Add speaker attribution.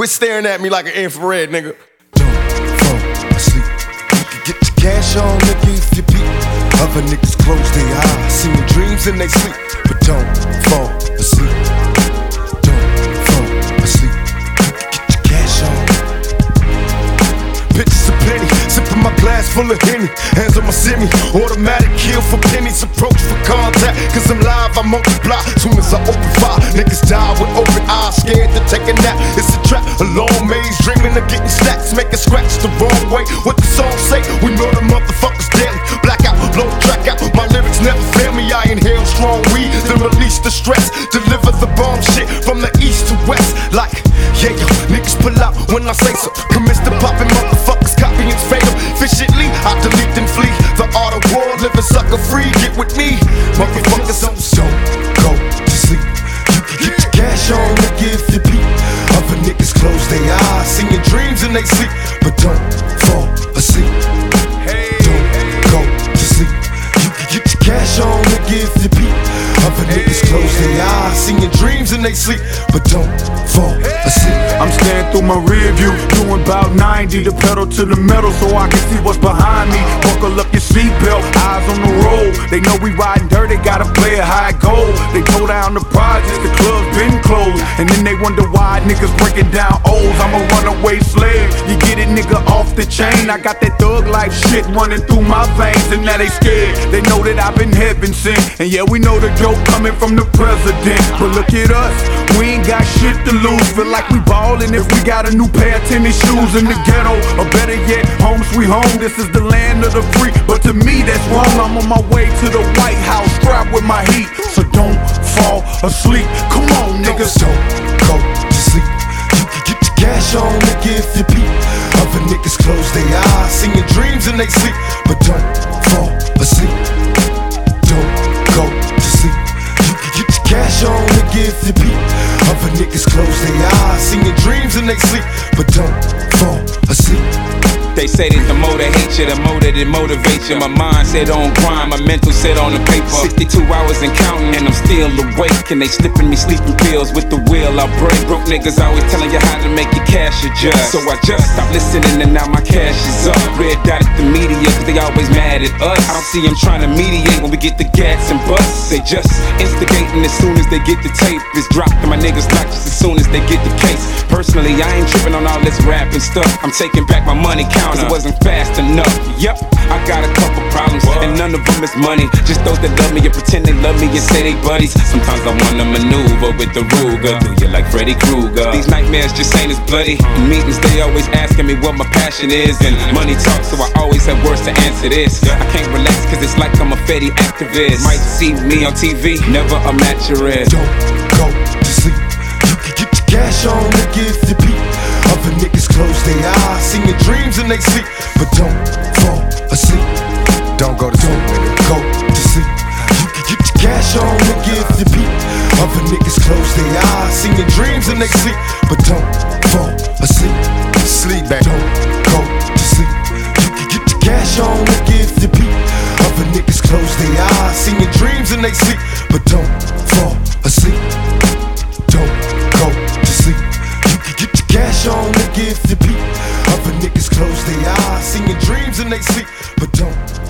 Speaker 1: Quit staring at me like an infrared, nigga. Don't fall asleep. You can get your cash on, nigga, if you peep. Other niggas close their eyes, seeing dreams in they sleep. But don't fall asleep. Don't fall asleep. You can get your cash on. Pictures of plenty, sipping my glass full of Henny. Hands on my semi, automatic kill for pennies. Approach for contact, cause I'm live, I multiply. Soon as I open fire, niggas die with open eyes. Scared to take a nap, it's a trap. A long maze, dreaming of getting stacks. Make a scratch the wrong way. What the song say? We murder motherfuckers daily. Blackout, blow the track out. My lyrics never fail me. I inhale strong weed, then release the stress. Deliver the bomb shit from the east to west. Like, yeah, yo, niggas pull out when I say so. Commence to popping motherfuckers, copying's fatal. Efficiently, I delete and flee. The art of war, living sucker free. Get with me, motherfuckers. Don't go to sleep. You can get your cash on, nigga, if you peep. Other niggas close their eyes, seeing dreams in they sleep. But don't fall asleep. Don't go to sleep. You can get your cash on, nigga, if you peep. Other niggas close their eyes, seeing dreams in they sleep. But don't fall asleep.
Speaker 2: I'm staring through my rear view, doing about 90. The pedal to the metal so I can see what's behind me. Buckle up your seatbelt, eyes on the road. They know we riding dirty, gotta play it high gold. They go down the projects, the club's been closed. And then they wonder why niggas breaking down O's. I'm a runaway slave, you get it nigga off the chain. I got that thug life shit running through my veins. And now they scared, they know that I've been heaven sent. And yeah, we know the joke coming from the president. But look at us, we ain't got shit to lose. Feel like we ballin' if we got a new pair of tennis shoes in the ghetto. Or better yet, home sweet home, this is the land of the free. But to me that's wrong, I'm on my way to the White House, strapped with my heat. So don't fall asleep, come on niggas.
Speaker 1: Don't go to sleep. You can get your cash on, nigga, if you peep. Other niggas close their eyes, seeing dreams in they sleep. But don't fall asleep. Don't go to sleep. You can get your cash on, nigga, if you peep. Other niggas close their eyes, seeing dreams in they sleep. But don't fall asleep.
Speaker 3: They say that the more they hate you, the more that it motivates you. My mind set on grind, my mental set on the paper. 62 hours and counting, and I'm still awake. And they slipping me sleeping pills with the will I break. Broke niggas always telling you how to make your cash adjust. So I just stopped listening and now my cash is up. Red dot at the media, cause they always mad at us. I don't see them trying to mediate when we get the gas and busts. They just instigating as soon as they get the tape. It's dropped and my niggas locked just as soon as they get the case. Personally, I ain't tripping on all this rap and stuff. I'm taking back my money cause it wasn't fast enough. Yep, I got a couple problems, and none of them is money. Just those that love me and pretend they love me and say they buddies. Sometimes I wanna maneuver with the Ruger. Do you like Freddy Krueger? These nightmares just ain't as bloody. In meetings they always asking me what my passion is, and money talks, so I always have words to answer this. I can't relax cause it's like I'm a Fetty activist. Might see me on TV, never a match your ass.
Speaker 1: Don't go to sleep. You can get your cash on, nigga, if you peep. Other niggas close their eyes, seeing dreams in they sleep. But don't fall asleep. Don't go to sleep, nigga. Go to sleep. You can get your cash on, nigga, if you peep. Other niggas close their eyes, seeing dreams in they sleep. But don't fall asleep. Sleep back. Don't go to sleep. You can get your cash on, nigga, if you peep. Other niggas close their eyes, seeing dreams in they sleep. But don't fall asleep. Don't go to sleep. You can get your cash on, nigga, if you peep. Other niggas close their eyes, seeing dreams in they sleep. But don't